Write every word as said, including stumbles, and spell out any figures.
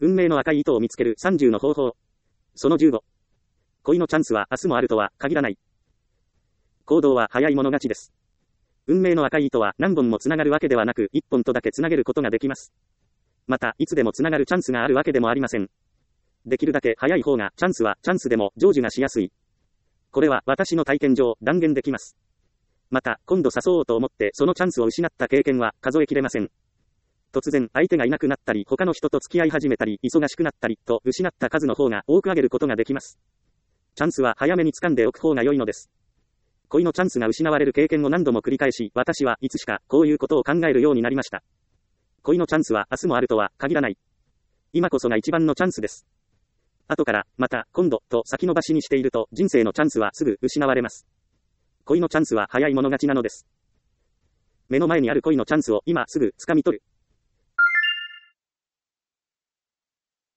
運命の赤い糸を見つけるさんじゅうの方法。そのじゅうご。恋のチャンスは明日もあるとは限らない。行動は早い者勝ちです。運命の赤い糸は何本もつながるわけではなく、いっぽんとだけつなげることができます。また、いつでもつながるチャンスがあるわけでもありません。できるだけ早い方がチャンスはチャンスでも成就がしやすい。これは私の体験上断言できます。また、今度誘おうと思ってそのチャンスを失った経験は数えきれません。突然相手がいなくなったり、他の人と付き合い始めたり、忙しくなったりと失った数の方が多く上げることができます。チャンスは早めに掴んでおく方が良いのです。恋のチャンスが失われる経験を何度も繰り返し、私はいつしかこういうことを考えるようになりました。恋のチャンスは明日もあるとは限らない。今こそが一番のチャンスです。後から、また、今度、と先延ばしにしていると、人生のチャンスはすぐ失われます。恋のチャンスは早い者勝ちなのです。目の前にある恋のチャンスを今すぐ掴み取る。